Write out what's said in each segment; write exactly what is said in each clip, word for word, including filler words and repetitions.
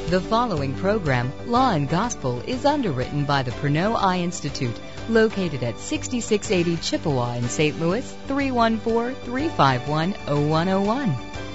The following program, Law and Gospel, is underwritten by the Pernod Eye Institute, located at sixty-six eighty Chippewa in Saint Louis, three one four, three five one, zero one zero one.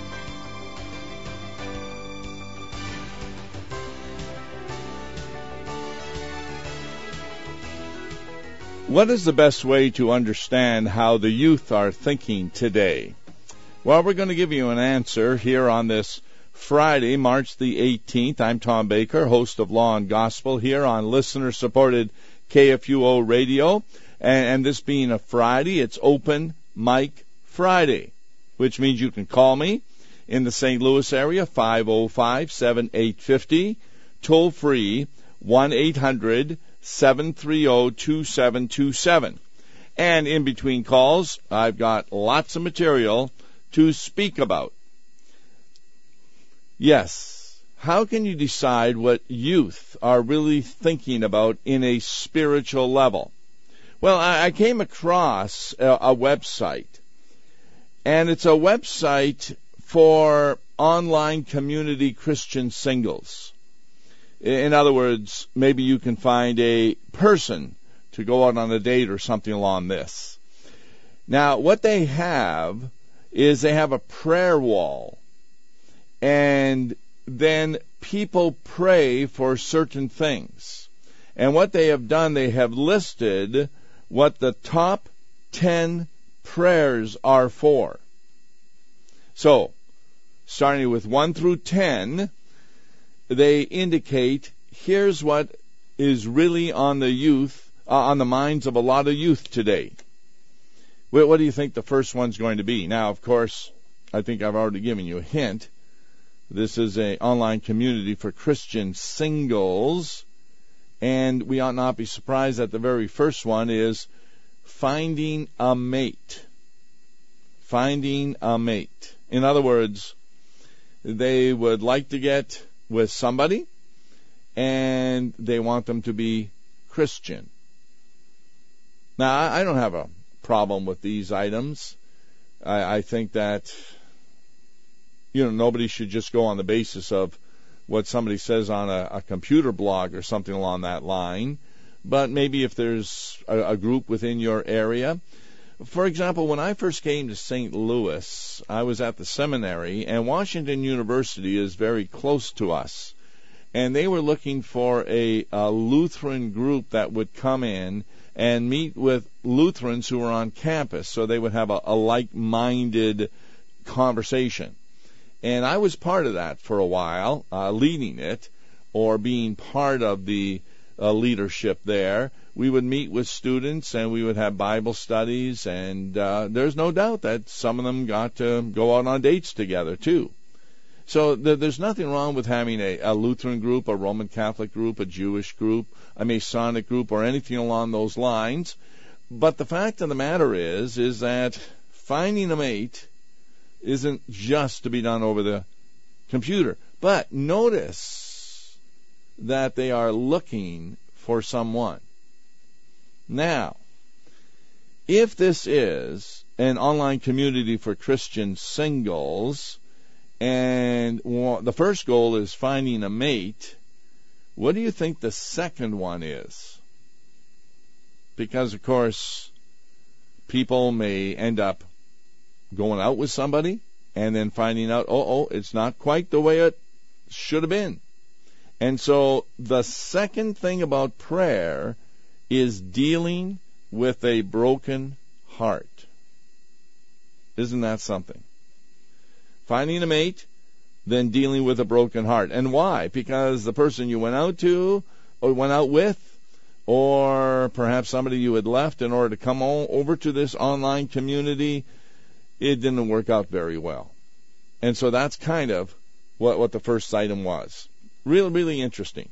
What is the best way to understand how the youth are thinking today? Well, we're going to give you an answer here on this Friday, March the eighteenth. I'm Tom Baker, host of Law and Gospel here on listener-supported K F U O Radio. And, and this being a Friday, it's Open Mic Friday, which means you can call me in the Saint Louis area, five oh five, seven eight five oh, toll free, one eight hundred, seven three zero, two seven two seven. And in between calls, I've got lots of material to speak about. Yes, how can you decide what youth are really thinking about in a spiritual level? Well, I, I came across a, a website, and it's a website for online community Christian singles. In other words, maybe you can find a person to go out on a date or something along this. Now, what they have is they have a prayer wall, and then people pray for certain things. And what they have done, they have listed what the top ten prayers are for. So, starting with one through ten, they indicate here's what is really on the youth, uh, on the minds of a lot of youth today. Well, what do you think the first one's going to be? Now, of course, I think I've already given you a hint. This is an online community for Christian singles, and we ought not be surprised that the very first one is finding a mate. Finding a mate. In other words, they would like to get with somebody, and they want them to be Christian. Now, I don't have a problem with these items. I, I think that, you know, nobody should just go on the basis of what somebody says on a, a computer blog or something along that line. But maybe if there's a, a group within your area. For example, when I first came to Saint Louis, I was at the seminary, and Washington University is very close to us. And they were looking for a, a Lutheran group that would come in and meet with Lutherans who were on campus, so they would have a, a like-minded conversation. And I was part of that for a while, uh, leading it, or being part of the uh, leadership there. We would meet with students, and we would have Bible studies, and uh, there's no doubt that some of them got to go out on dates together, too. So th- there's nothing wrong with having a, a Lutheran group, a Roman Catholic group, a Jewish group, a Masonic group, or anything along those lines. But the fact of the matter is, is that finding a mate isn't just to be done over the computer. But notice that they are looking for someone. Now, if this is an online community for Christian singles, and the first goal is finding a mate, what do you think the second one is? Because, of course, people may end up going out with somebody and then finding out, oh, oh, it's not quite the way it should have been. And so the second thing about prayer is dealing with a broken heart. Isn't that something? Finding a mate, then dealing with a broken heart. And why? Because the person you went out to, or went out with, or perhaps somebody you had left in order to come over to this online community, it didn't work out very well. And so that's kind of what, what the first item was. Really, really interesting.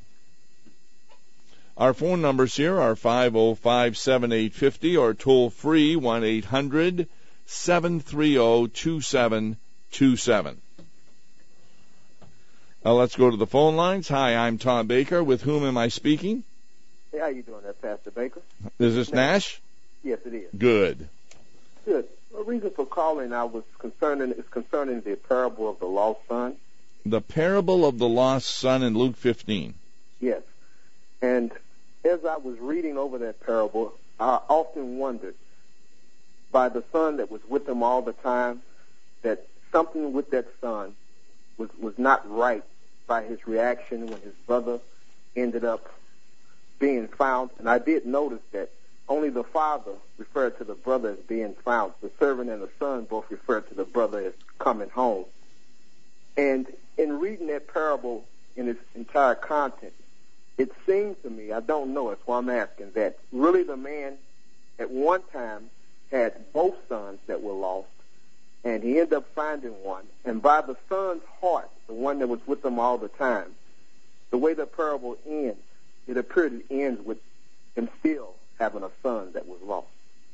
Our phone numbers here are five oh five, seven eight five oh or toll free one eight hundred, seven three zero, two seven two seven. Now let's go to the phone lines. Hi, I'm Tom Baker. With whom am I speaking? Hey, how you doing there, Pastor Baker? Is this Nash? Yes, it is. Good. Good. The reason for calling I was concerning is concerning the parable of the lost son. The parable of the lost son in Luke fifteen. Yes. And as I was reading over that parable, I often wondered, by the son that was with him all the time, that something with that son was, was not right by his reaction when his brother ended up being found. And I did notice that only the father referred to the brother as being found. The servant and the son both referred to the brother as coming home. And in reading that parable in its entire content, it seems to me, I don't know, that's why I'm asking, that really the man at one time had both sons that were lost, and he ended up finding one. And by the son's heart, the one that was with him all the time, the way the parable ends, it appears it ends with him still having a son that was lost.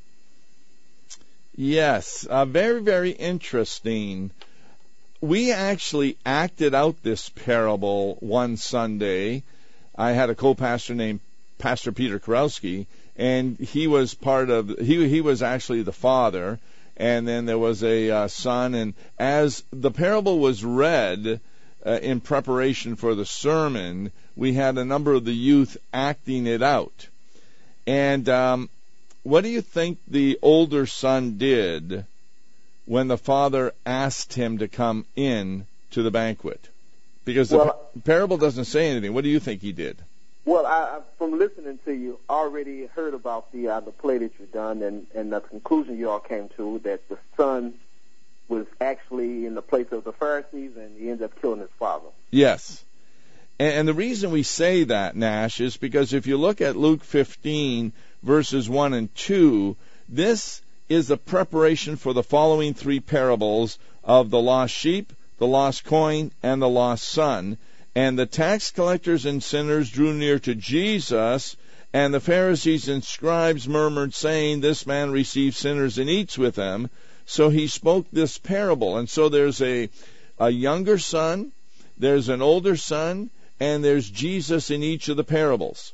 Yes, uh, very, very interesting. We actually acted out this parable one Sunday. I had a co-pastor named Pastor Peter Kurowski, and he was part of, he he was actually the father, and then there was a uh, son, and as the parable was read uh, in preparation for the sermon, we had a number of the youth acting it out. And um, what do you think the older son did when the father asked him to come in to the banquet? Because the well, parable doesn't say anything. What do you think he did? Well, I, from listening to you, already heard about the uh, the play that you've done, and, and the conclusion you all came to, that the son was actually in the place of the Pharisees, and he ended up killing his father. Yes. And, and the reason we say that, Nash, is because if you look at Luke fifteen, verses one and two, this is a preparation for the following three parables of the lost sheep, the lost coin, and the lost son. And the tax collectors and sinners drew near to Jesus, and the Pharisees and scribes murmured, saying, "This man receives sinners and eats with them." So he spoke this parable. And so there's a, a younger son, there's an older son, and there's Jesus in each of the parables.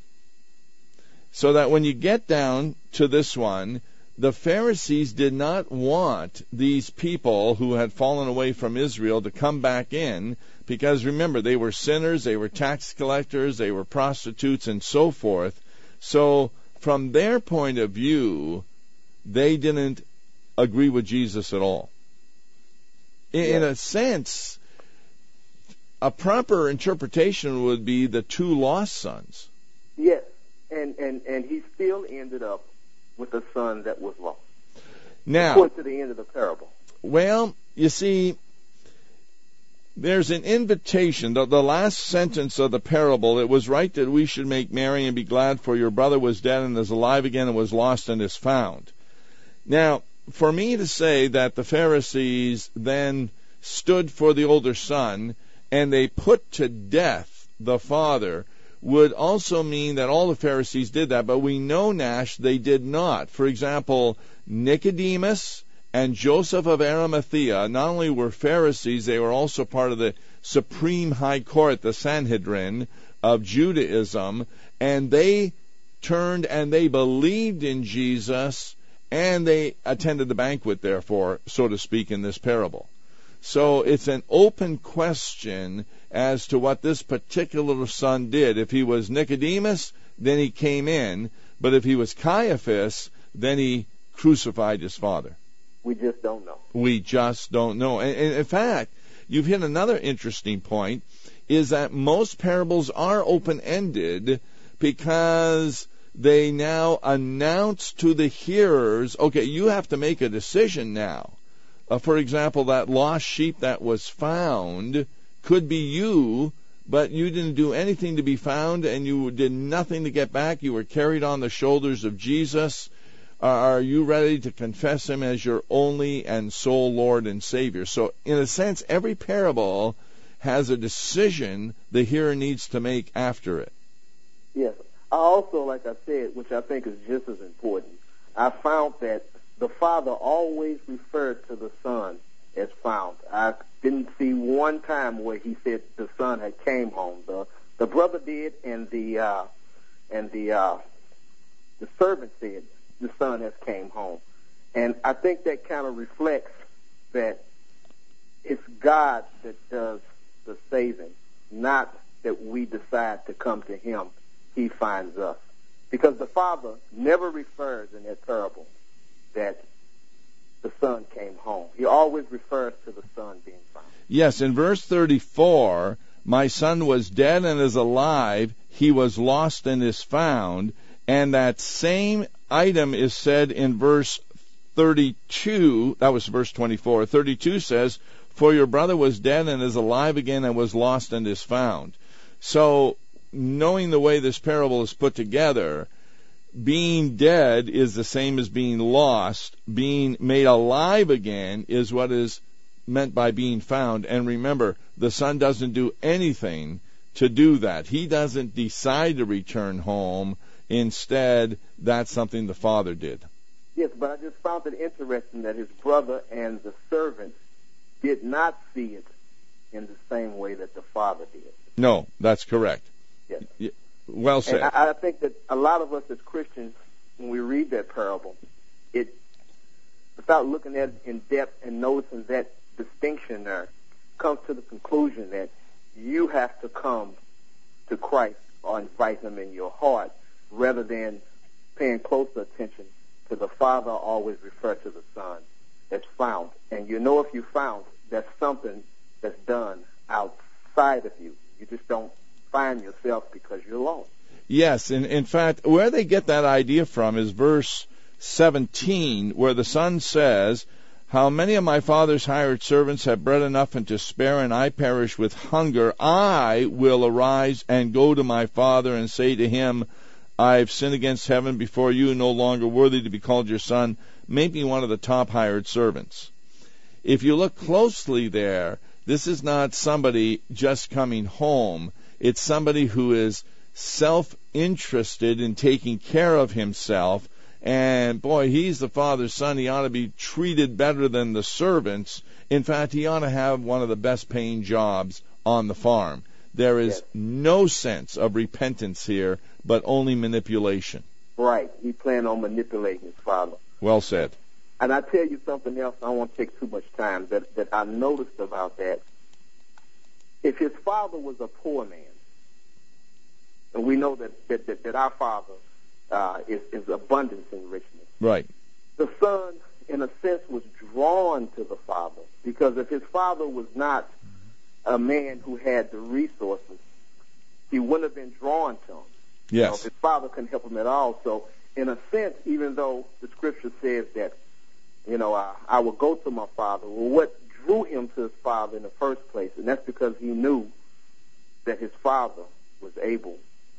So that when you get down to this one, the Pharisees did not want these people who had fallen away from Israel to come back in, because remember, they were sinners, they were tax collectors, they were prostitutes, and so forth. So from their point of view, they didn't agree with Jesus at all. In, yeah. in a sense, a proper interpretation would be the two lost sons. Yes, and, and, and he still ended up with a son that was lost. Now, according to the end of the parable. Well, you see, there's an invitation. The, the last sentence of the parable, it was right that we should make merry and be glad, for your brother was dead and is alive again, and was lost and is found. Now, for me to say that the Pharisees then stood for the older son and they put to death the father would also mean that all the Pharisees did that, but we know, Nash, they did not. For example, Nicodemus and Joseph of Arimathea not only were Pharisees, they were also part of the Supreme High Court, the Sanhedrin of Judaism, and they turned and they believed in Jesus, and they attended the banquet, therefore, so to speak, in this parable. So it's an open question as to what this particular son did. If he was Nicodemus, then he came in, but if he was Caiaphas, then he crucified his father. We just don't know. We just don't know. And, and in fact, you've hit another interesting point, is that most parables are open-ended because they now announce to the hearers, okay, you have to make a decision now. Uh, for example, that lost sheep that was found could be you, but you didn't do anything to be found, and you did nothing to get back. You were carried on the shoulders of Jesus. Uh, are you ready to confess him as your only and sole Lord and Savior? So, in a sense, every parable has a decision the hearer needs to make after it. Yes. I also, like I said, which I think is just as important, I found that the father always referred to the son as found. I didn't see one time where he said the son had came home. The the brother did, and the uh, and the uh, the servant said the son has came home. And I think that kind of reflects that it's God that does the saving, not that we decide to come to him, he finds us. Because the Father never refers in that parable that the Son came home. He always refers to the Son being found. Yes, in verse thirty-four, my son was dead and is alive, he was lost and is found, and that same item is said in verse thirty-two, that was verse twenty-four, thirty-two says, for your brother was dead and is alive again and was lost and is found. So, knowing the way this parable is put together, being dead is the same as being lost. Being made alive again is what is meant by being found. And remember, the Son doesn't do anything to do that. He doesn't decide to return home. Instead, that's something the Father did. Yes, but I just found it interesting that his brother and the servant did not see it in the same way that the Father did. No, that's correct. Yes. Well said. And I, I think that a lot of us as Christians, when we read that parable, it, without looking at it in depth and noticing that distinction there, comes to the conclusion that you have to come to Christ or invite him in your heart, rather than paying closer attention to the Father always refer to the Son that's found. And you know if you found, that's something that's done outside of you. You just don't find yourself because you're alone. Yes, and in fact, where they get that idea from is verse seventeen, where the Son says, how many of my father's hired servants have bread enough and to spare, and I perish with hunger? I will arise and go to my father and say to him, I've sinned against heaven before you, no longer worthy to be called your son. Make me one of the top hired servants. If you look closely there, this is not somebody just coming home. It's somebody who is self-interested in taking care of himself. And, boy, he's the Father's son. He ought to be treated better than the servants. In fact, he ought to have one of the best-paying jobs on the farm. There is yes. no sense of repentance here, but only manipulation. Right. He planned on manipulating his father. Well said. And I tell you something else, I won't take too much time, that, that I noticed about that. If his father was a poor man, and we know that, that, that, that our Father uh, is, is abundance in richness. Right. The Son, in a sense, was drawn to the Father, because if his father was not a man who had the resources, he wouldn't have been drawn to him. Yes. You know, his father couldn't help him at all. So, in a sense, even though the Scripture says that, you know, I, I will go to my father, well, what drew him to his father in the first place? And that's because he knew that his father was able.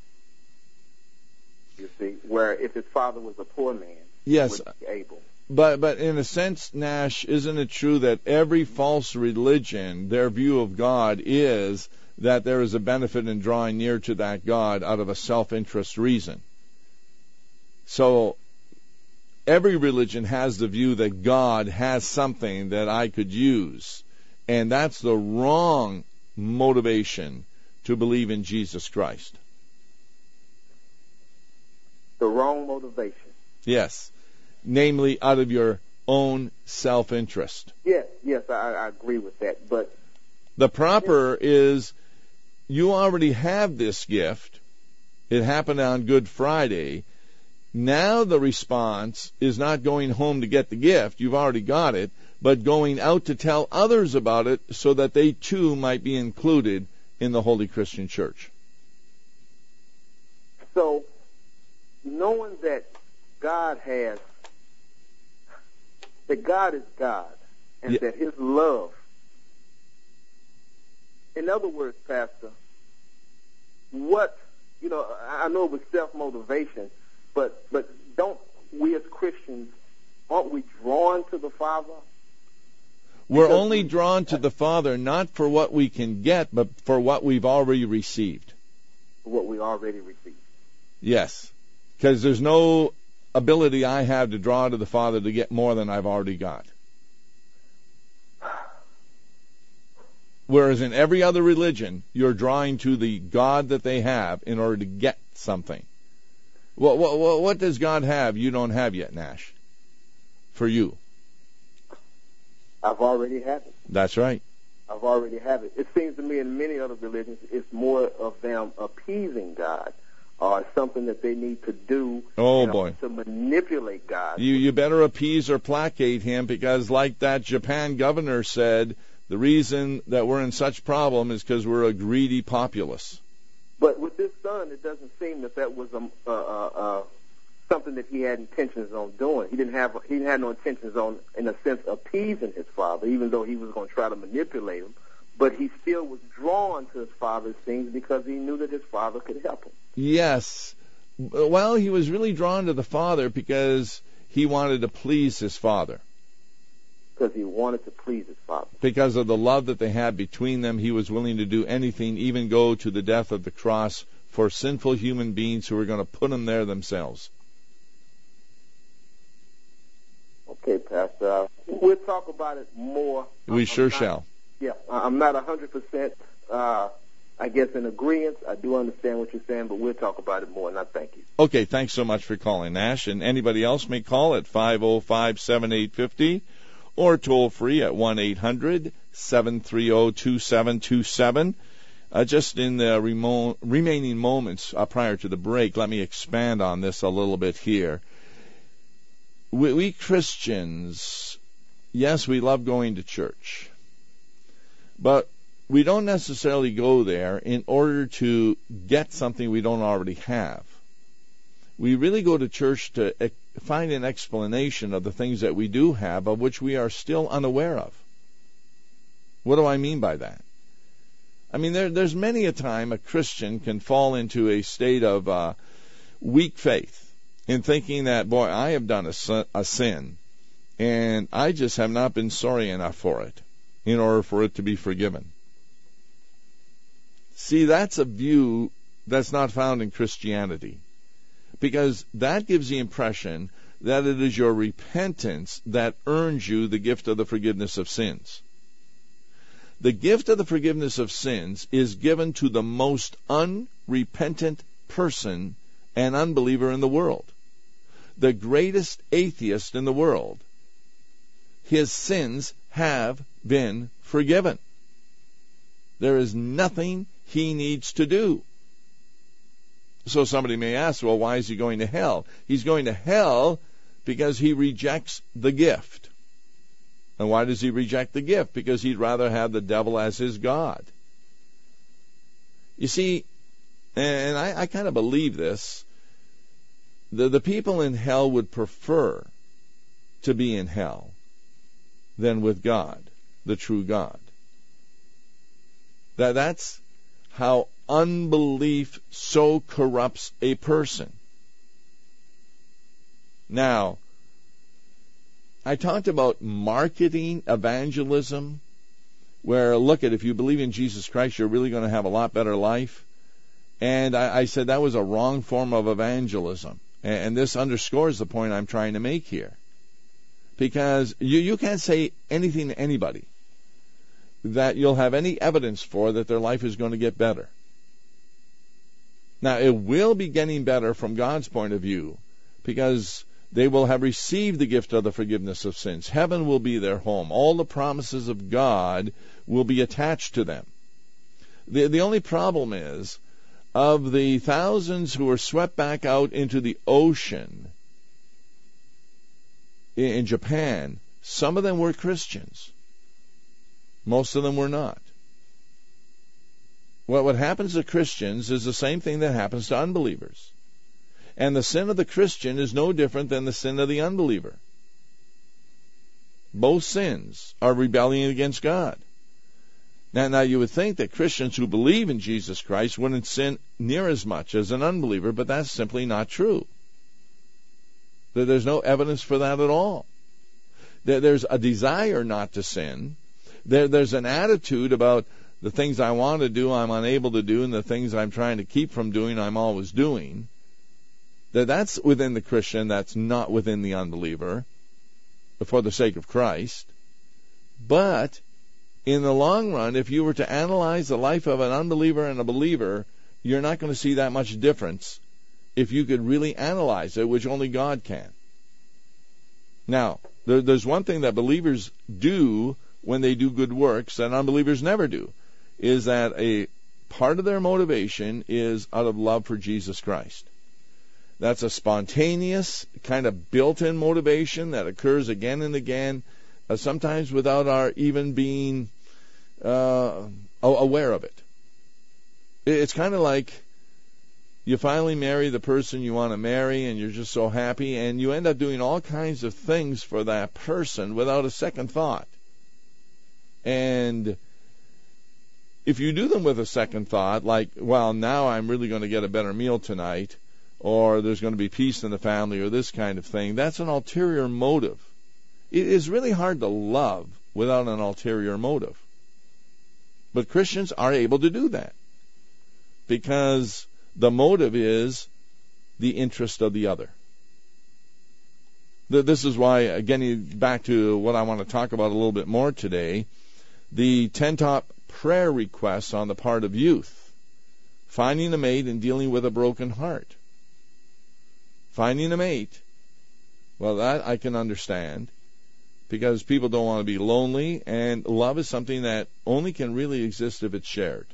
You see, where if his father was a poor man, yes, he would be able. But but in a sense, Nash, isn't it true that every false religion, their view of God is that there is a benefit in drawing near to that God out of a self-interest reason? So every religion has the view that God has something that I could use, and that's the wrong motivation to believe in Jesus Christ. The wrong motivation. Yes. Namely, out of your own self-interest. Yes, yes, I, I agree with that. But the proper is, you already have this gift. It happened on Good Friday. Now the response is not going home to get the gift. You've already got it. But going out to tell others about it so that they too might be included in the Holy Christian Church. So, knowing that God has, that God is God, and yeah. that his love, in other words, Pastor, what, you know, I know it was self-motivation, but, but don't we as Christians, aren't we drawn to the Father? We're Because only drawn to the Father not for what we can get, but for what we've already received. What we already received. Yes. Because there's no ability I have to draw to the Father to get more than I've already got. Whereas in every other religion, you're drawing to the God that they have in order to get something. What, what, what does God have you don't have yet, Nash? For you. I've already had it. That's right. I've already have it. It seems to me in many other religions, it's more of them appeasing God, or something that they need to do oh, you know, boy. to manipulate God. You you better appease or placate him, because like that Japan governor said, the reason that we're in such problem is because we're a greedy populace. But with this son, it doesn't seem that that was a, uh, uh, uh, something that he had intentions on doing. He didn't have he had no intentions on, in a sense, appeasing his father, even though he was going to try to manipulate him. But he still was drawn to his father's things because he knew that his father could help him. Yes. Well, he was really drawn to the father because he wanted to please his father. Because he wanted to please his father. Because of the love that they had between them, he was willing to do anything, even go to the death of the cross for sinful human beings who were going to put him there themselves. Okay, Pastor. Uh, we'll talk about it more. We I'm sure not, shall. Yeah, I'm not one hundred percent, uh, I guess, in agreement. I do understand what you're saying, but we'll talk about it more, and I thank you. Okay, thanks so much for calling, Nash. And anybody else may call at five oh five, seven eight five oh or toll free at one eight hundred, seven three zero, two seven two seven. Uh, just in the remo- remaining moments uh, prior to the break, let me expand on this a little bit here. We, we Christians, yes, we love going to church, but we don't necessarily go there in order to get something we don't already have. We really go to church to ex- find an explanation of the things that we do have, of which we are still unaware of. What do I mean by that? I mean, there, there's many a time a Christian can fall into a state of uh, weak faith in thinking that, boy, I have done a, a sin, and I just have not been sorry enough for it in order for it to be forgiven. See, that's a view that's not found in Christianity, because that gives the impression that it is your repentance that earns you the gift of the forgiveness of sins. The gift of the forgiveness of sins is given to the most unrepentant person and unbeliever in the world. The greatest atheist in the world. His sins have been forgiven. There is nothing he needs to do. So somebody may ask, well, why is he going to hell? He's going to hell because he rejects the gift. And why does he reject the gift? Because he'd rather have the devil as his God. You see, and I, I kind of believe this, the, the people in hell would prefer to be in hell than with God, the true God. That, that's how unbelief so corrupts a person. Now, I talked about marketing evangelism, where, look at, if you believe in Jesus Christ, you're really going to have a lot better life. And I, I said that was a wrong form of evangelism. And, and this underscores the point I'm trying to make here. Because you, you can't say anything to anybody that you'll have any evidence for that their life is going to get better. Now, it will be getting better from God's point of view, because they will have received the gift of the forgiveness of sins. Heaven will be their home. All the promises of God will be attached to them. The, the only problem is, of the thousands who were swept back out into the ocean in, in Japan, some of them were Christians. Most of them were not. Well, what happens to Christians is the same thing that happens to unbelievers. And the sin of the Christian is no different than the sin of the unbeliever. Both sins are rebelling against God. Now, now you would think that Christians who believe in Jesus Christ wouldn't sin near as much as an unbeliever, but that's simply not true. There's no evidence for that at all. There's a desire not to sin. There's an attitude about the things I want to do, I'm unable to do, and the things I'm trying to keep from doing, I'm always doing. That that's within the Christian, that's not within the unbeliever, for the sake of Christ. But in the long run, if you were to analyze the life of an unbeliever and a believer, you're not going to see that much difference if you could really analyze it, which only God can. Now, there, there's one thing that believers do when they do good works that unbelievers never do, is that a part of their motivation is out of love for Jesus Christ. That's a spontaneous, kind of built-in motivation that occurs again and again, uh, sometimes without our even being uh, aware of it. It's kind of like you finally marry the person you want to marry, and you're just so happy, and you end up doing all kinds of things for that person without a second thought. And if you do them with a second thought, like, well, now I'm really going to get a better meal tonight, or there's going to be peace in the family, or this kind of thing, that's an ulterior motive. It is really hard to love without an ulterior motive. But Christians are able to do that, because the motive is the interest of the other. This is why, again, back to what I want to talk about a little bit more today, the ten top prayer requests on the part of youth. Finding a mate and dealing with a broken heart. Finding a mate, well, that I can understand, because people don't want to be lonely, and love is something that only can really exist if it's shared.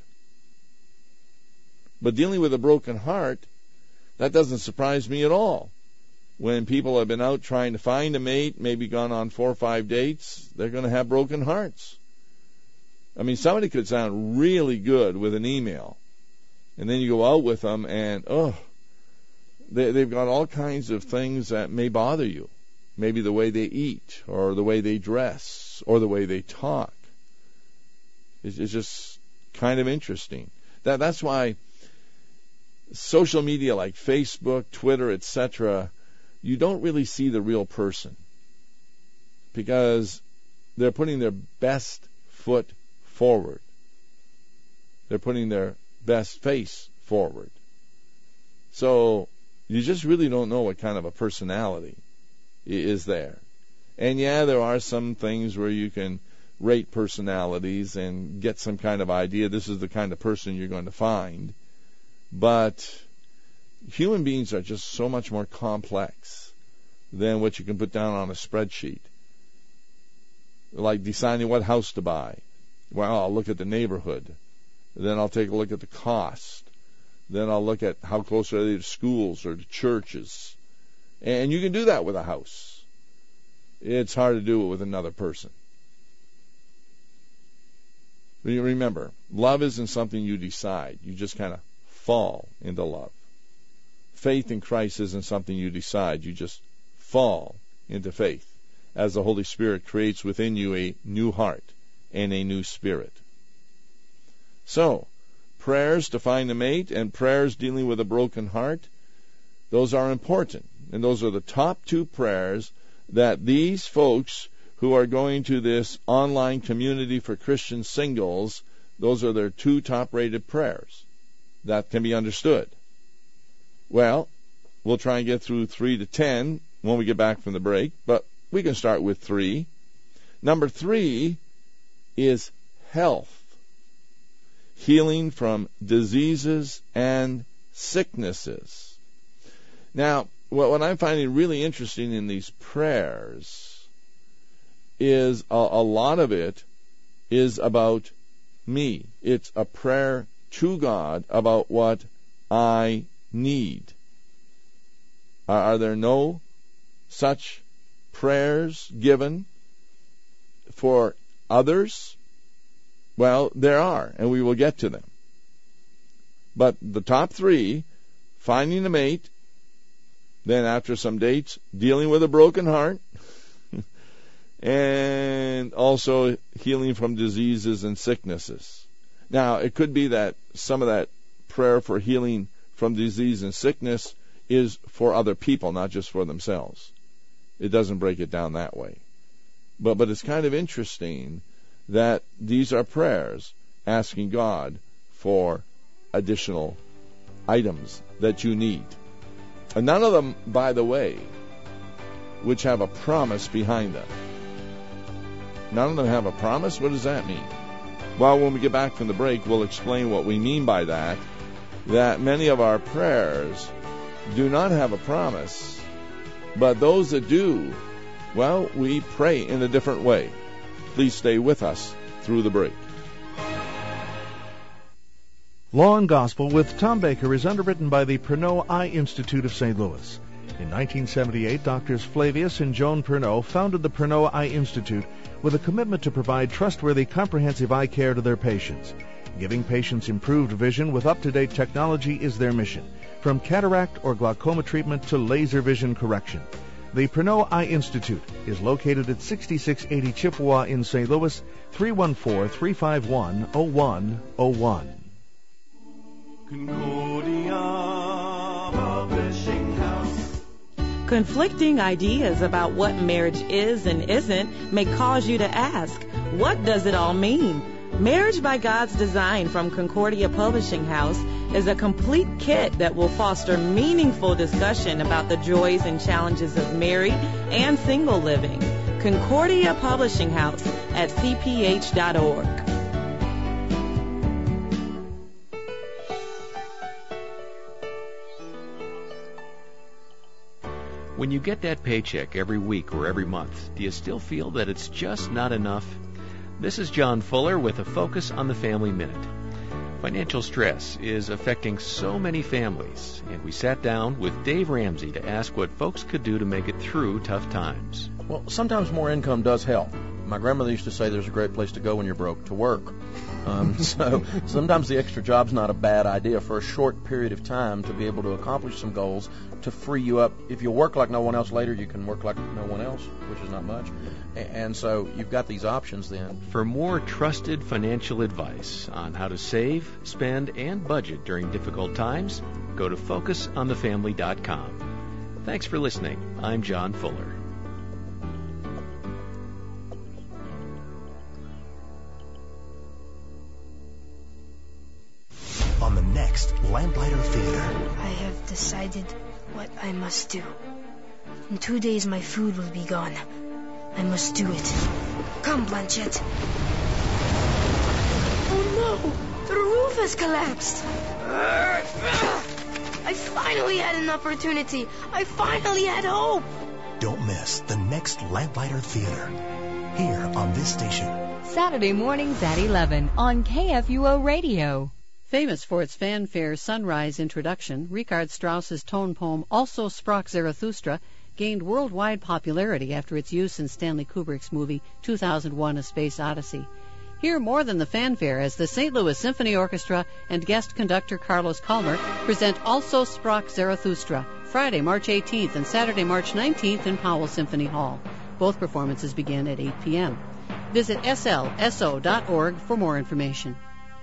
But dealing with a broken heart, that doesn't surprise me at all. When people have been out trying to find a mate, maybe gone on four or five dates, they're going to have broken hearts. I mean, somebody could sound really good with an email, and then you go out with them, and, oh, they, they've got all kinds of things that may bother you. Maybe the way they eat, or the way they dress, or the way they talk. It's, it's just kind of interesting. That That's why social media like Facebook, Twitter, et cetera, you don't really see the real person, because they're putting their best foot forward. They're putting their best face forward. So you just really don't know what kind of a personality is there. And yeah, there are some things where you can rate personalities and get some kind of idea, this is the kind of person you're going to find. But human beings are just so much more complex than what you can put down on a spreadsheet. Like deciding what house to buy. Well, I'll look at the neighborhood. Then I'll take a look at the cost. Then I'll look at how close are they to schools or to churches. And you can do that with a house. It's hard to do it with another person. Remember, love isn't something you decide. You just kind of fall into love. Faith in Christ isn't something you decide. You just fall into faith as the Holy Spirit creates within you a new heart and a new spirit. So, prayers to find a mate and prayers dealing with a broken heart, those are important. And those are the top two prayers that these folks who are going to this online community for Christian singles, those are their two top-rated prayers that can be understood. Well, we'll try and get through three to ten when we get back from the break, but we can start with three. Number three is health. Healing from diseases and sicknesses. Now, what I'm finding really interesting in these prayers is a, a lot of it is about me. It's a prayer to God about what I need. Are, are there no such prayers given for others? Well, there are, and we will get to them. But the top three, finding a mate, then after some dates, dealing with a broken heart, and also healing from diseases and sicknesses. Now, it could be that some of that prayer for healing from disease and sickness is for other people, not just for themselves. It doesn't break it down that way. But but it's kind of interesting that these are prayers asking God for additional items that you need. And none of them, by the way, which have a promise behind them. None of them have a promise? What does that mean? Well, when we get back from the break, we'll explain what we mean by that, that many of our prayers do not have a promise, but those that do, well, we pray in a different way. Please stay with us through the break. Law and Gospel with Tom Baker is underwritten by the Pernod Eye Institute of Saint Louis. In nineteen seventy-eight, Doctors Flavius and Joan Pernod founded the Pernod Eye Institute with a commitment to provide trustworthy, comprehensive eye care to their patients. Giving patients improved vision with up-to-date technology is their mission, from cataract or glaucoma treatment to laser vision correction. The Pernod Eye Institute is located at sixty-six eighty Chippewa in Saint Louis, three one four, three five one, oh one oh one. Concordia Publishing House. Conflicting ideas about what marriage is and isn't may cause you to ask, what does it all mean? Marriage by God's Design from Concordia Publishing House is a complete kit that will foster meaningful discussion about the joys and challenges of married and single living. Concordia Publishing House at c p h dot org. When you get that paycheck every week or every month, do you still feel that it's just not enough? This is John Fuller with a focus on the Family Minute. Financial stress is affecting so many families, and we sat down with Dave Ramsey to ask what folks could do to make it through tough times. Well, sometimes more income does help. My grandmother used to say there's a great place to go when you're broke, to work. Um, so sometimes the extra job's not a bad idea for a short period of time to be able to accomplish some goals, to free you up. If you work like no one else later, you can work like no one else, which is not much. And so you've got these options then. For more trusted financial advice on how to save, spend, and budget during difficult times, go to focus on the family dot com. Thanks for listening. I'm John Fuller. On the next Lamplighter Theater. I have decided what I must do. In two days my food will be gone. I must do it. Come, Blanchette. Oh no! The roof has collapsed! I finally had an opportunity! I finally had hope! Don't miss the next Lamplighter Theater, here on this station. Saturday mornings at eleven on K F U O Radio. Famous for its fanfare Sunrise introduction, Richard Strauss's tone poem Also Sprach Zarathustra gained worldwide popularity after its use in Stanley Kubrick's movie two thousand one: A Space Odyssey. Hear more than the fanfare as the Saint Louis Symphony Orchestra and guest conductor Carlos Kalmer present Also Sprach Zarathustra, Friday, March eighteenth and Saturday, March nineteenth in Powell Symphony Hall. Both performances begin at eight p.m. Visit S L S O dot org for more information.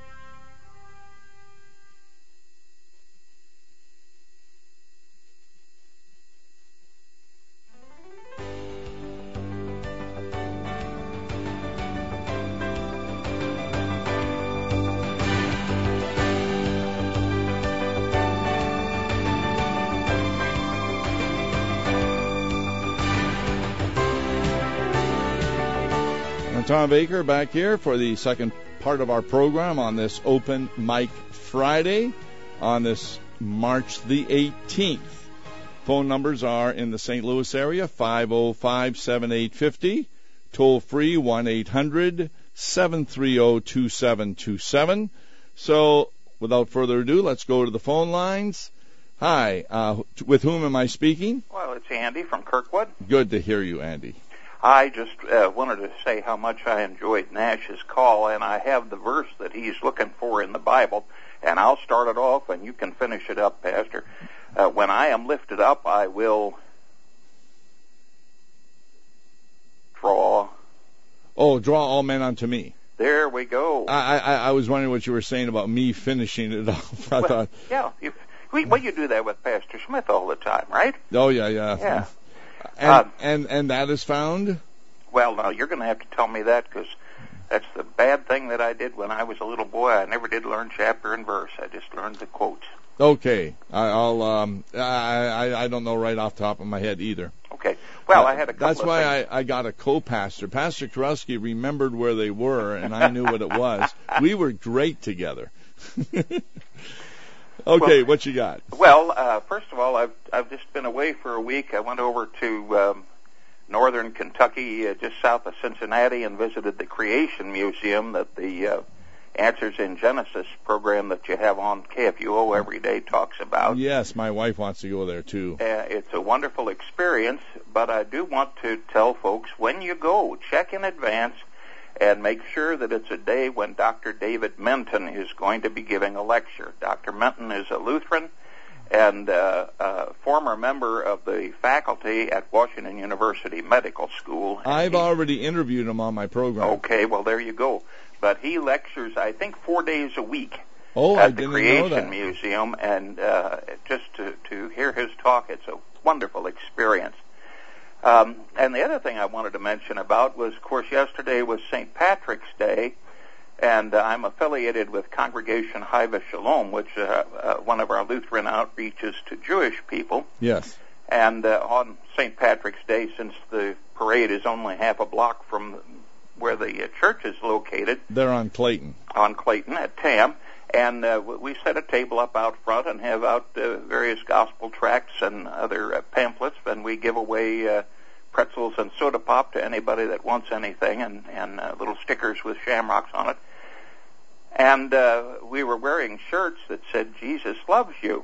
Tom Baker back here for the second part of our program on this Open Mic Friday on this March the eighteenth. Phone numbers are in the Saint Louis area, five oh five, seven eight five oh, toll free one eight hundred, seven three oh, two seven two seven. So without further ado, let's go to the phone lines. Hi, uh, with whom am I speaking? Well, it's Andy from Kirkwood. Good to hear you, Andy. I just uh, wanted to say how much I enjoyed Nash's call, and I have the verse that he's looking for in the Bible, and I'll start it off, and you can finish it up, Pastor. Uh, when I am lifted up, I will draw. Oh, draw all men unto me. There we go. I, I, I was wondering what you were saying about me finishing it off. I well, thought, yeah, you, we, well, you do that with Pastor Smith all the time, right? Oh, yeah, yeah. Yeah. And, uh, and and that is found? Well, no, you're going to have to tell me that because that's the bad thing that I did when I was a little boy. I never did learn chapter and verse. I just learned the quotes. Okay. I, I'll. Um. I, I I don't know right off the top of my head either. Okay. Well, uh, I had a couple That's of why things. I, I got a co-pastor. Pastor Karowski remembered where they were, and I knew what it was. We were great together. Okay, well, what you got? Well, uh, first of all, I've I've just been away for a week. I went over to um, northern Kentucky, uh, just south of Cincinnati, and visited the Creation Museum that the uh, Answers in Genesis program that you have on K F U O every day talks about. Yes, my wife wants to go there too. Uh, it's a wonderful experience, but I do want to tell folks, when you go, check in advance and make sure that it's a day when Doctor David Menton is going to be giving a lecture. Doctor Menton is a Lutheran and uh, a former member of the faculty at Washington University Medical School. I've he, already interviewed him on my program. Okay, well, there you go. But he lectures, I think, four days a week oh, at I the didn't Creation know that. Museum, and uh, just to, to hear his talk, it's a wonderful experience. Um, and the other thing I wanted to mention about was, of course, yesterday was Saint Patrick's Day, and uh, I'm affiliated with Congregation Haiva Shalom, which is uh, uh, one of our Lutheran outreaches to Jewish people. Yes. And uh, on Saint Patrick's Day, since the parade is only half a block from where the uh, church is located. They're on Clayton. On Clayton at Tam. And uh, we set a table up out front and have out uh, various gospel tracts and other uh, pamphlets, and we give away uh, pretzels and soda pop to anybody that wants anything, and, and uh, little stickers with shamrocks on it. And uh, we were wearing shirts that said, Jesus loves you.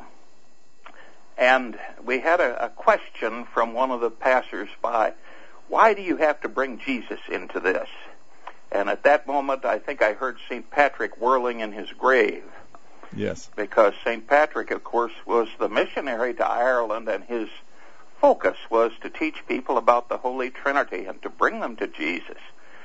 And we had a, a question from one of the passers-by. Why do you have to bring Jesus into this? And at that moment, I think I heard Saint Patrick whirling in his grave. Yes. Because Saint Patrick, of course, was the missionary to Ireland, and his focus was to teach people about the Holy Trinity and to bring them to Jesus.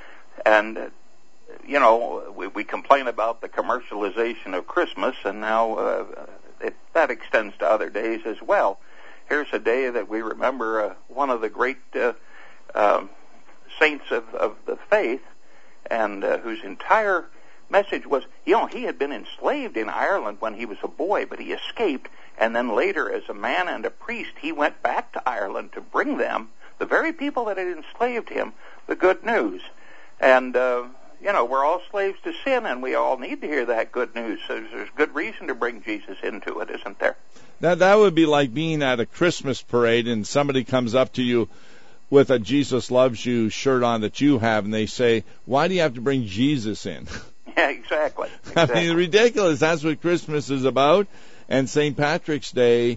And, uh, you know, we, we complain about the commercialization of Christmas, and now uh, it, that extends to other days as well. Here's a day that we remember uh, one of the great uh, um, saints of, of the faith, and uh, whose entire message was, you know, he had been enslaved in Ireland when he was a boy, but he escaped, and then later, as a man and a priest, he went back to Ireland to bring them, the very people that had enslaved him, the good news. And, uh, you know, we're all slaves to sin, and we all need to hear that good news. So there's, there's good reason to bring Jesus into it, isn't there? Now, that would be like being at a Christmas parade, and somebody comes up to you with a Jesus Loves You shirt on that you have, and they say, why do you have to bring Jesus in? Yeah, exactly. exactly. I mean, ridiculous. That's what Christmas is about. And Saint Patrick's Day,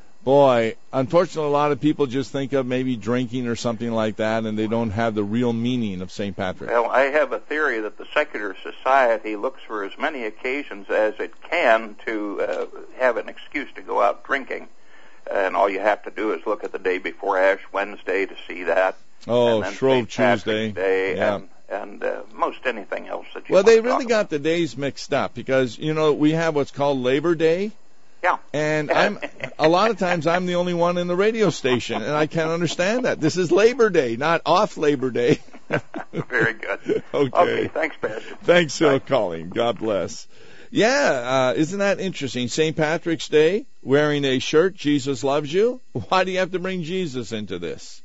boy, unfortunately, a lot of people just think of maybe drinking or something like that, and they don't have the real meaning of Saint Patrick. Well, I have a theory that the secular society looks for as many occasions as it can to uh, have an excuse to go out drinking. And all you have to do is look at the day before Ash Wednesday to see that. Oh, and then Shrove Saint Tuesday. Day yeah. and, and uh, most anything else that you Well, want they to really talk got about. the days mixed up because, you know, we have what's called Labor Day. Yeah. And I'm a lot of times I'm the only one in the radio station, and I can't understand that. This is Labor Day, not off Labor Day. Very good. Okay. Okay, thanks, Pastor. Thanks for calling. God bless. Yeah, uh, isn't that interesting? Saint Patrick's Day, wearing a shirt, Jesus loves you. Why do you have to bring Jesus into this?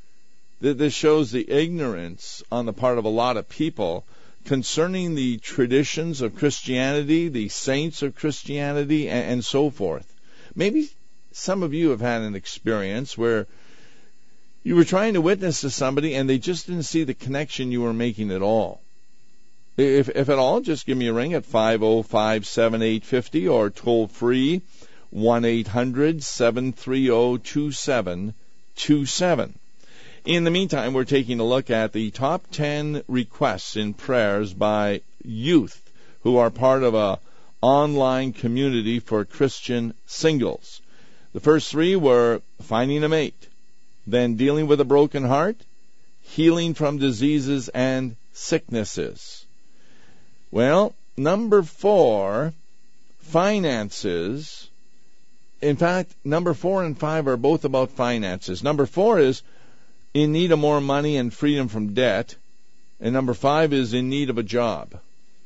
This shows the ignorance on the part of a lot of people concerning the traditions of Christianity, the saints of Christianity, and, and so forth. Maybe some of you have had an experience where you were trying to witness to somebody and they just didn't see the connection you were making at all. If, if at all, just give me a ring at five oh five, seven eight five oh or toll free one eight hundred, seven three zero, two seven two seven. In the meantime, we're taking a look at the top ten requests in prayers by youth who are part of a online community for Christian singles. The first three were finding a mate, then dealing with a broken heart, healing from diseases and sicknesses. Well, number four, finances. In fact, number four and five are both about finances. Number four is in need of more money and freedom from debt. And number five is in need of a job.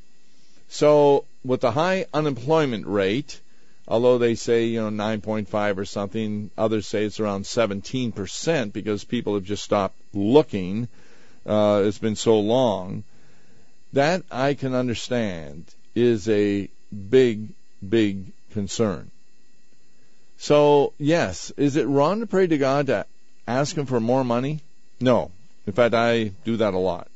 So with the high unemployment rate, although they say, you know, nine point five or something, others say it's around seventeen percent because people have just stopped looking. Uh, it's been so long. That I can understand is a big, big concern. So, yes, is it wrong to pray to God to ask Him for more money? No. In fact, I do that a lot.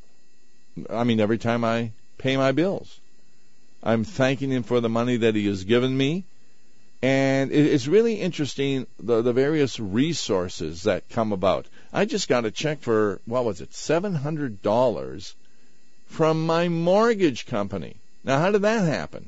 I mean, every time I pay my bills, I'm thanking Him for the money that He has given me. And it's really interesting, the, the various resources that come about. I just got a check for, what was it, seven hundred dollars from my mortgage company. Now, how did that happen?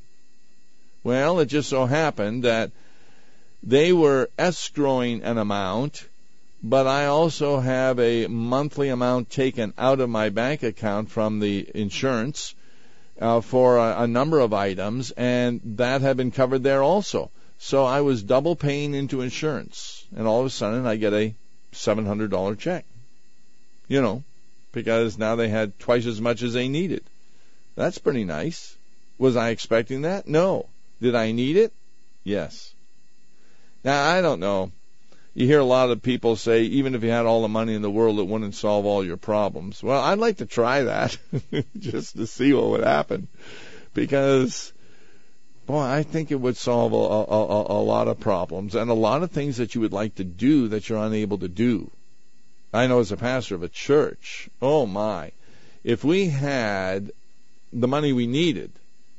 Well, it just so happened that they were escrowing an amount, but I also have a monthly amount taken out of my bank account from the insurance uh, for a, a number of items, and that had been covered there also. So I was double paying into insurance, and all of a sudden I get a seven hundred dollars check. You know, because now they had twice as much as they needed. That's pretty nice. Was I expecting that? No. Did I need it? Yes. Now, I don't know. You hear a lot of people say, even if you had all the money in the world, it wouldn't solve all your problems. Well, I'd like to try that just to see what would happen. Because, boy, I think it would solve a, a, a, a lot of problems and a lot of things that you would like to do that you're unable to do. I know as a pastor of a church, oh my, if we had the money we needed,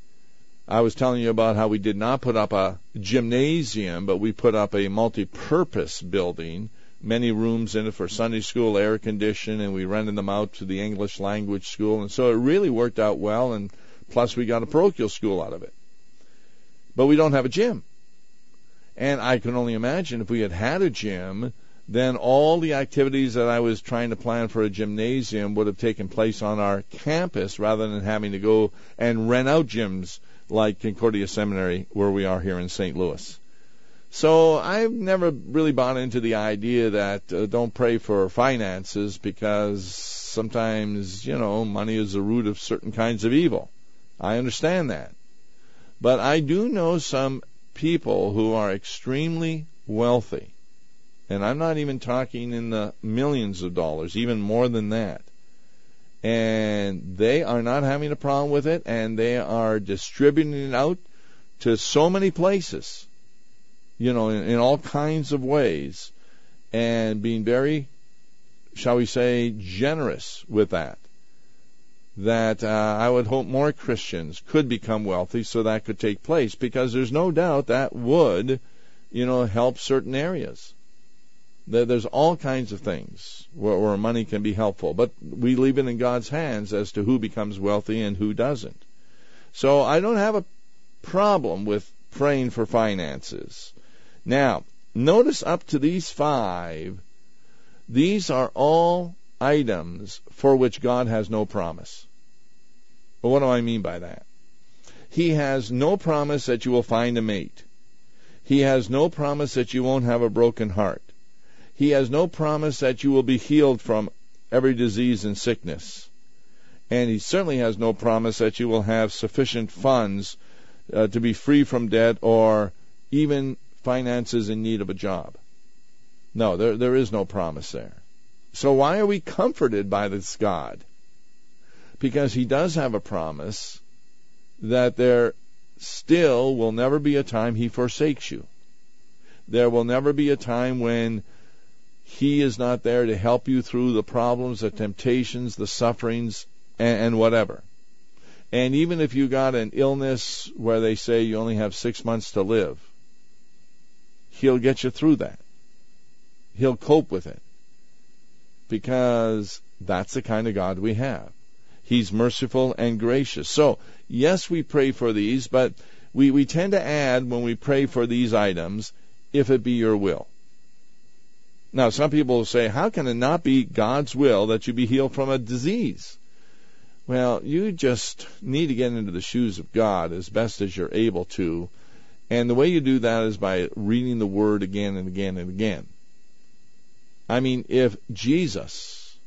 I was telling you about how we did not put up a gymnasium, but we put up a multi-purpose building, many rooms in it for Sunday school, air conditioning, and we rented them out to the English language school. And so it really worked out well, and plus we got a parochial school out of it. But we don't have a gym. And I can only imagine if we had had a gym, then all the activities that I was trying to plan for a gymnasium would have taken place on our campus rather than having to go and rent out gyms like Concordia Seminary, where we are here in Saint Louis. So I've never really bought into the idea that uh, don't pray for finances because sometimes, you know, money is the root of certain kinds of evil. I understand that. But I do know some people who are extremely wealthy. And I'm not even talking in the millions of dollars, even more than that. And they are not having a problem with it, and they are distributing it out to so many places, you know, in, in all kinds of ways, and being very, shall we say, generous with that. That uh, I would hope more Christians could become wealthy so that could take place, because there's no doubt that would, you know, help certain areas. There's all kinds of things where, where money can be helpful, but we leave it in God's hands as to who becomes wealthy and who doesn't. So I don't have a problem with praying for finances. Now, notice up to these five, these are all items for which God has no promise. Well, what do I mean by that? He has no promise that you will find a mate. He has no promise that you won't have a broken heart. He has no promise that you will be healed from every disease and sickness. And He certainly has no promise that you will have sufficient funds uh, to be free from debt or even finances in need of a job. No, there there is no promise there. So why are we comforted by this God? Because He does have a promise that there still will never be a time He forsakes you. There will never be a time when He is not there to help you through the problems, the temptations, the sufferings, and, and whatever. And even if you got an illness where they say you only have six months to live, He'll get you through that. He'll cope with it. Because that's the kind of God we have. He's merciful and gracious. So, yes, we pray for these, but we, we tend to add when we pray for these items, if it be your will. Now, some people will say, how can it not be God's will that you be healed from a disease? Well, you just need to get into the shoes of God as best as you're able to. And the way you do that is by reading the Word again and again and again. I mean, if Jesus,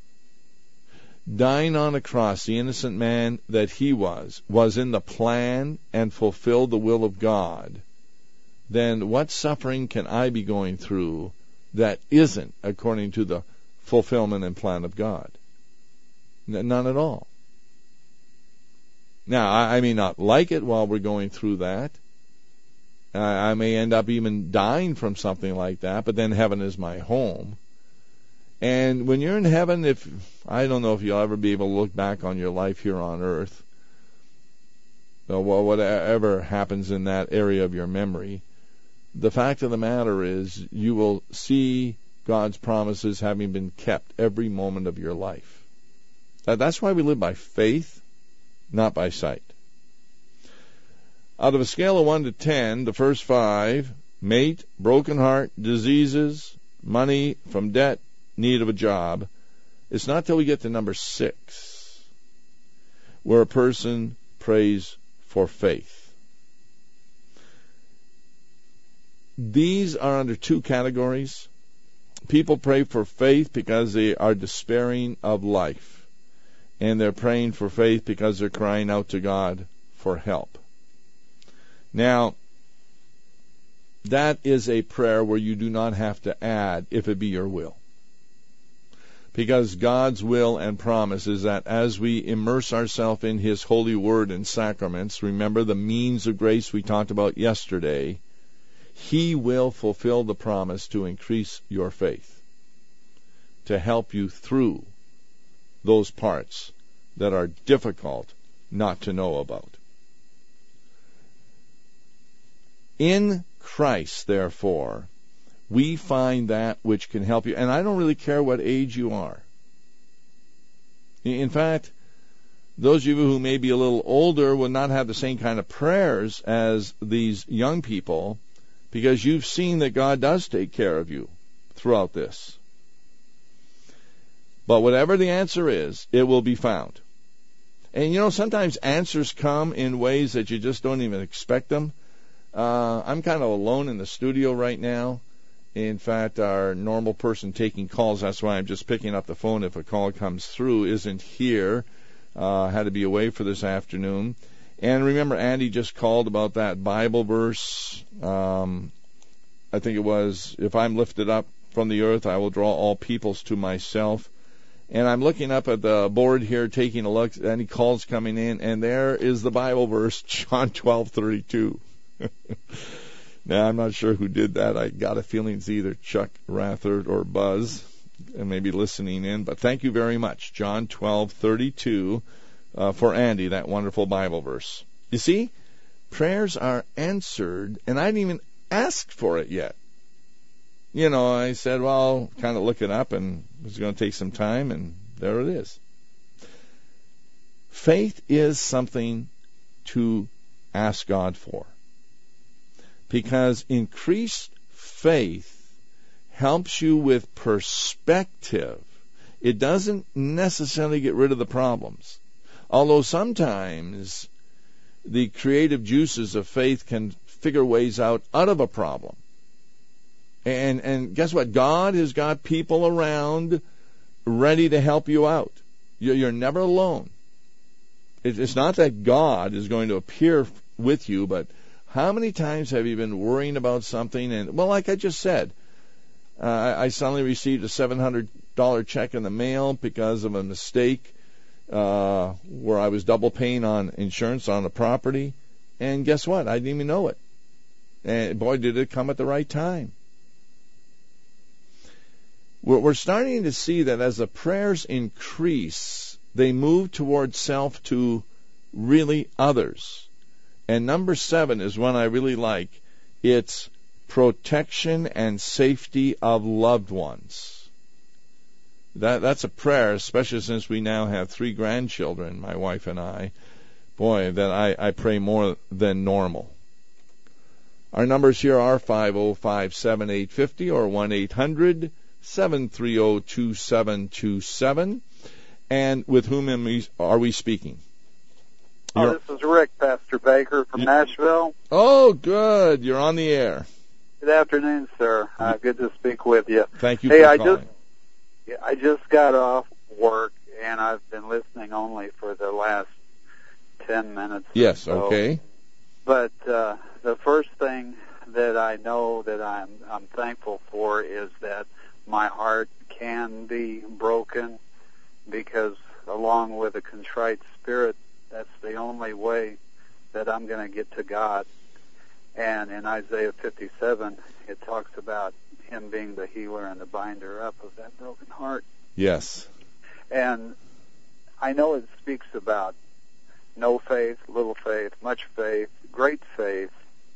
dying on a cross, the innocent man that He was, was in the plan and fulfilled the will of God, then what suffering can I be going through that isn't according to the fulfillment and plan of God? None at all. Now, I may not like it while we're going through that. I may end up even dying from something like that, but then heaven is my home. And when you're in heaven, if I don't know if you'll ever be able to look back on your life here on earth, or whatever happens in that area of your memory, the fact of the matter is you will see God's promises having been kept every moment of your life. That's why we live by faith, not by sight. Out of a scale of one to ten, the first five, mate, broken heart, diseases, money from debt, need of a job, it's not till we get to number six where a person prays for faith. These are under two categories. People pray for faith because they are despairing of life, and they're praying for faith because they're crying out to God for help. Now, that is a prayer where you do not have to add, if it be your will. Because God's will and promise is that as we immerse ourselves in His holy word and sacraments, remember the means of grace we talked about yesterday, He will fulfill the promise to increase your faith, to help you through those parts that are difficult not to know about. In Christ, therefore, we find that which can help you. And I don't really care what age you are. In fact, those of you who may be a little older will not have the same kind of prayers as these young people, because you've seen that God does take care of you throughout this. But whatever the answer is, it will be found. And you know, sometimes answers come in ways that you just don't even expect them. Uh, I'm kind of alone in the studio right now. In fact, our normal person taking calls, that's why I'm just picking up the phone if a call comes through, isn't here. Uh, had to be away for this afternoon. And remember, Andy just called about that Bible verse. Um, I think it was, if I'm lifted up from the earth, I will draw all peoples to myself. And I'm looking up at the board here, taking a look, any calls coming in, and there is the Bible verse, John twelve thirty-two. Now, I'm not sure who did that. I got a feeling it's either Chuck Rathert or Buzz, and maybe listening in. But thank you very much, John twelve thirty-two, uh, for Andy, that wonderful Bible verse. You see, prayers are answered, and I didn't even ask for it yet. You know, I said, well, kind of look it up, and it was going to take some time, and there it is. Faith is something to ask God for, because increased faith helps you with perspective. It doesn't necessarily get rid of the problems, although sometimes the creative juices of faith can figure ways out out of a problem. And and guess what? God has got people around ready to help you out. You're never alone. It's not that God is going to appear with you, but how many times have you been worrying about something? And, well, like I just said, uh, I suddenly received a seven hundred dollars check in the mail because of a mistake uh, where I was double paying on insurance on a property. And guess what? I didn't even know it. And, boy, did it come at the right time. We're starting to see that as the prayers increase, they move towards self to really others. And number seven is one I really like. It's protection and safety of loved ones. That that's a prayer, especially since we now have three grandchildren, my wife and I. Boy, that I, I pray more than normal. Our numbers here are five oh five, seven eight five oh or one eight hundred seven three zero, two seven two seven. And with whom am we, are we speaking? Oh, You're, this is Rick, Pastor Baker from you, Nashville. Oh, good. You're on the air. Good afternoon, sir. Uh, good to speak with you. Thank you hey, for I calling. Just, yeah, I just got off work, and I've been listening only for the last ten minutes. Yes, so. okay. But uh, the first thing that I know that I'm I'm thankful for is that my heart can be broken, because along with a contrite spirit, that's the only way that I'm going to get to God. And in Isaiah fifty-seven, it talks about him being the healer and the binder up of that broken heart. Yes. And I know it speaks about no faith, little faith, much faith, great faith.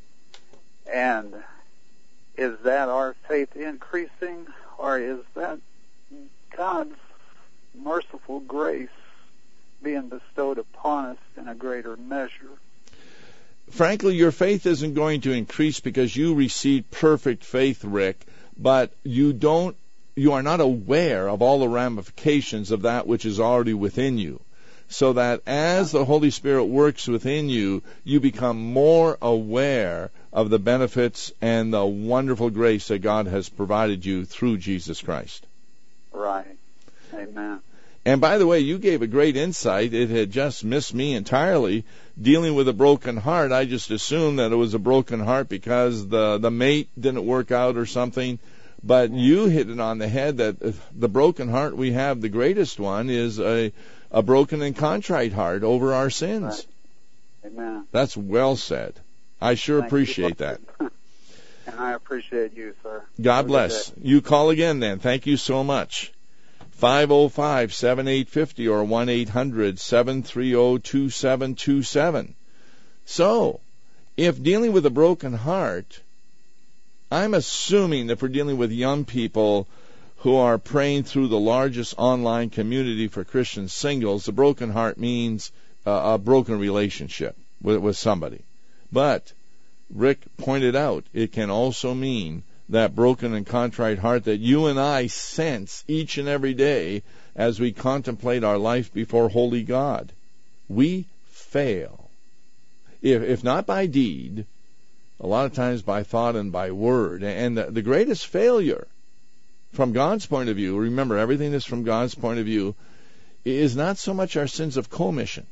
And is that our faith increasing, or is that God's merciful grace being bestowed upon us in a greater measure? Frankly, your faith isn't going to increase because you received perfect faith, Rick, but you don't, you are not aware of all the ramifications of that which is already within you. So that as the Holy Spirit works within you, you become more aware of the benefits and the wonderful grace that God has provided you through Jesus Christ. Right. Amen. And by the way, you gave a great insight. It had just missed me entirely. Dealing with a broken heart, I just assumed that it was a broken heart because the, the mate didn't work out or something. But you hit it on the head that the broken heart we have, the greatest one, is a, a broken and contrite heart over our sins. Right. Amen. That's well said. I sure Thank appreciate you. that. And I appreciate you, sir. God bless. You call again then. Thank you so much. five oh five, seven eight five oh or one eight hundred, seven three oh, two seven two seven. So, if dealing with a broken heart, I'm assuming that we're dealing with young people who are praying through the largest online community for Christian singles. The broken heart means uh, a broken relationship with, with somebody. But Rick pointed out it can also mean that broken and contrite heart that you and I sense each and every day as we contemplate our life before holy God. We fail. If, if not by deed, a lot of times by thought and by word. And the, the greatest failure from God's point of view, remember everything is from God's point of view, is not so much our sins of commission,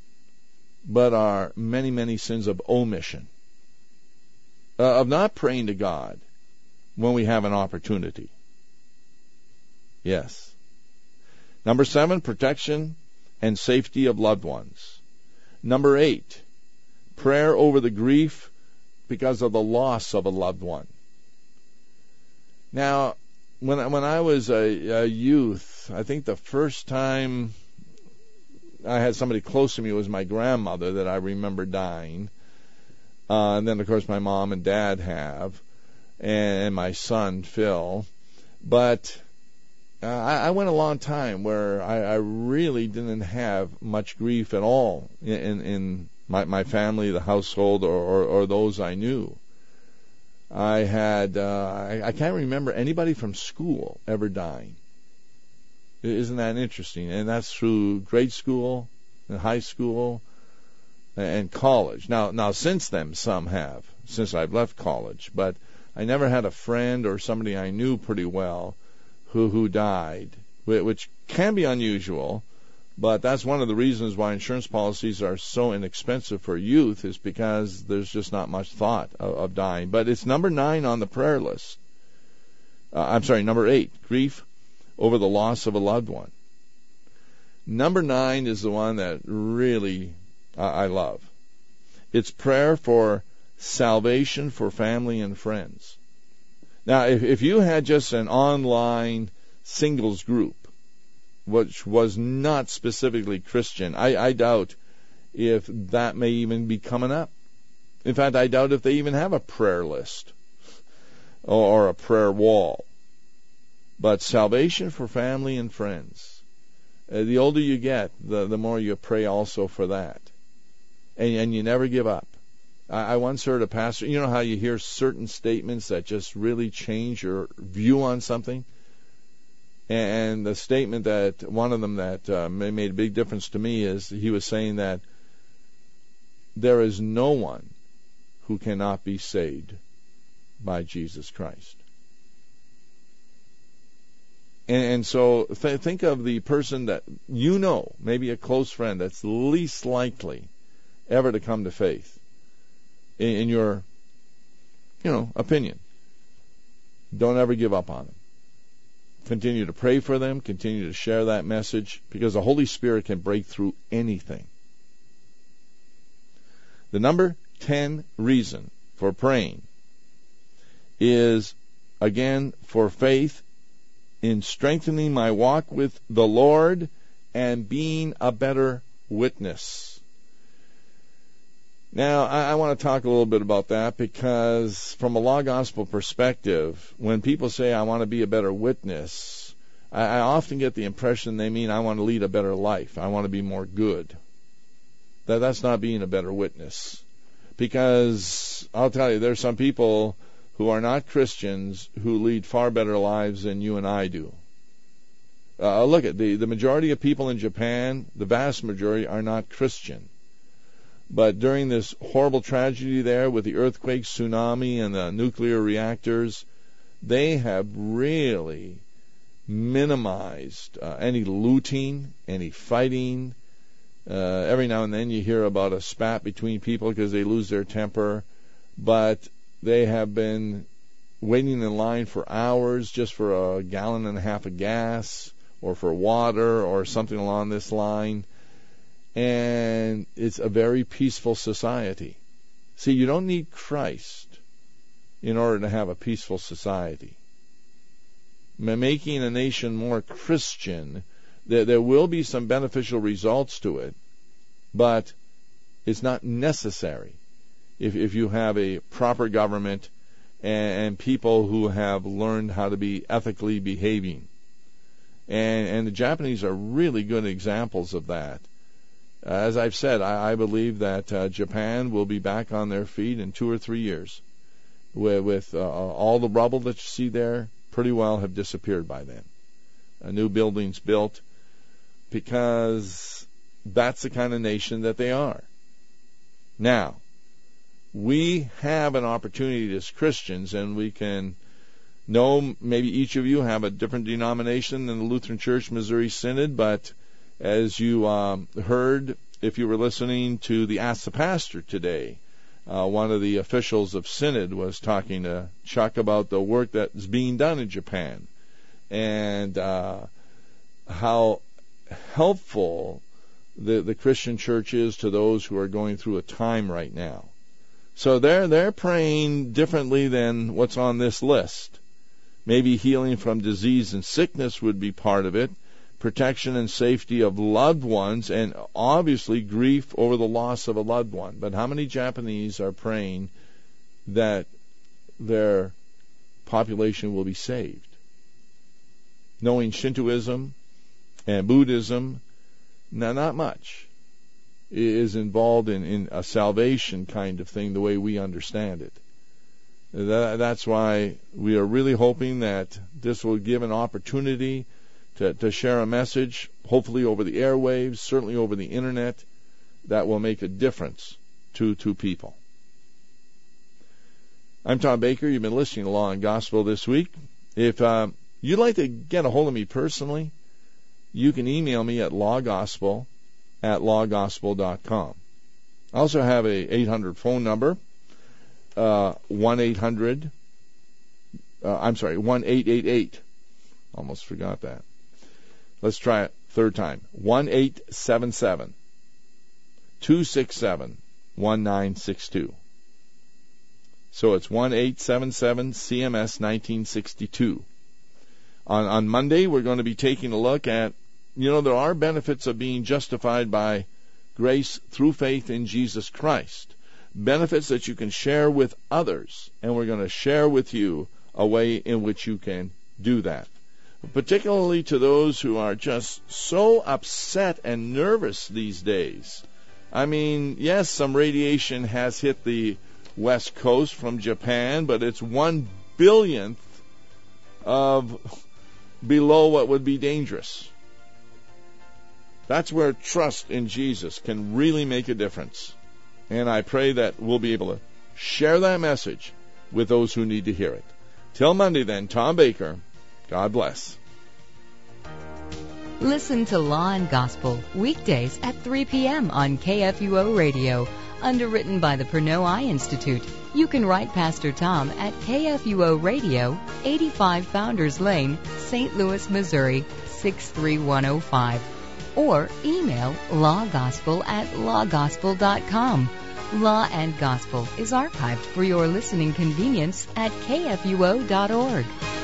but our many, many sins of omission, uh, of not praying to God when we have an opportunity. Yes. Number seven, protection and safety of loved ones. Number eight, prayer over the grief because of the loss of a loved one. Now, when I, when I was a, a youth, I think the first time I had somebody close to me was my grandmother that I remember dying. Uh, and then, of course, my mom and dad have, and my son, Phil. But uh, I, I went a long time where I, I really didn't have much grief at all in, in, in my, my family, the household, or, or, or those I knew. I had, uh, I, I can't remember anybody from school ever dying. Isn't that interesting? And that's through grade school and high school and college. Now, now since then, some have, since I've left college. But I never had a friend or somebody I knew pretty well who who died, which can be unusual. But that's one of the reasons why insurance policies are so inexpensive for youth, is because there's just not much thought of, of dying. But it's number nine on the prayer list. Uh, I'm sorry, number eight, grief over the loss of a loved one. Number nine is the one that really uh, I love. It's prayer for salvation for family and friends. Now, if, if you had just an online singles group, which was not specifically Christian, I, I doubt if that may even be coming up. In fact, I doubt if they even have a prayer list or, or a prayer wall. But salvation for family and friends. Uh, the older you get, the, the more you pray also for that. And, and you never give up. I, I once heard a pastor, you know how you hear certain statements that just really change your view on something? And the statement that, one of them that uh, made a big difference to me is, he was saying that there is no one who cannot be saved by Jesus Christ. And, and so th- think of the person that you know, maybe a close friend, that's least likely ever to come to faith, in, in your, you know, opinion. Don't ever give up on them. Continue to pray for them, continue to share that message, because the Holy Spirit can break through anything. The number ten reason for praying is, again, for faith in strengthening my walk with the Lord and being a better witness. Now, I, I want to talk a little bit about that, because from a law gospel perspective, when people say I want to be a better witness, I, I often get the impression they mean I want to lead a better life. I want to be more good. That That's not being a better witness. Because I'll tell you, there's some people who are not Christians who lead far better lives than you and I do. Uh, look at the, the majority of people in Japan, the vast majority, are not Christian. But during this horrible tragedy there with the earthquake, tsunami, and the nuclear reactors, they have really minimized uh, any looting, any fighting. Uh, every now and then you hear about a spat between people because they lose their temper. But they have been waiting in line for hours just for a gallon and a half of gas or for water or something along this line. And it's a very peaceful society. See, you don't need Christ in order to have a peaceful society. Making a nation more Christian, there, there will be some beneficial results to it, but it's not necessary if, if you have a proper government and, and people who have learned how to be ethically behaving. And, and the Japanese are really good examples of that. As I've said, I, I believe that uh, Japan will be back on their feet in two or three years. With, with uh, all the rubble that you see there, pretty well have disappeared by then. A new buildings built, because that's the kind of nation that they are. Now, we have an opportunity as Christians, and we can know maybe each of you have a different denomination than the Lutheran Church Missouri Synod, but as you um, heard, if you were listening to the Ask the Pastor today, uh, one of the officials of Synod was talking to Chuck about the work that's being done in Japan and uh, how helpful the, the Christian church is to those who are going through a time right now. So they're, they're praying differently than what's on this list. Maybe healing from disease and sickness would be part of it. Protection and safety of loved ones, and obviously grief over the loss of a loved one. But how many Japanese are praying that their population will be saved? Knowing Shintoism and Buddhism, now not much is involved in, in a salvation kind of thing the way we understand it. That, that's why we are really hoping that this will give an opportunity To, to share a message, hopefully over the airwaves, certainly over the internet, that will make a difference to, to people. I'm Tom Baker. You've been listening to Law and Gospel this week. If uh, you'd like to get a hold of me personally, you can email me at lawgospel at lawgospel dot com. I also have a eight hundred phone number, uh, one eight hundred, uh, I'm sorry, one eight eight eight. Almost forgot that. Let's try it third time. one eight seven seven, two six seven, one nine six two. So it's one eight seven seven C M S nineteen sixty-two. On, on Monday, we're going to be taking a look at, you know, there are benefits of being justified by grace through faith in Jesus Christ. Benefits that you can share with others. And we're going to share with you a way in which you can do that. Particularly to those who are just so upset and nervous these days. I mean, yes, some radiation has hit the West Coast from Japan, but it's one billionth of below what would be dangerous. That's where trust in Jesus can really make a difference. And I pray that we'll be able to share that message with those who need to hear it. Till Monday then, Tom Baker. God bless. Listen to Law and Gospel weekdays at three p.m. on K F U O Radio, underwritten by the Pernod Eye Institute. You can write Pastor Tom at K F U O Radio, eighty-five Founders Lane, Saint Louis, Missouri, six three one oh five, or email lawgospel at lawgospel dot com. Law and Gospel is archived for your listening convenience at K F U O dot org.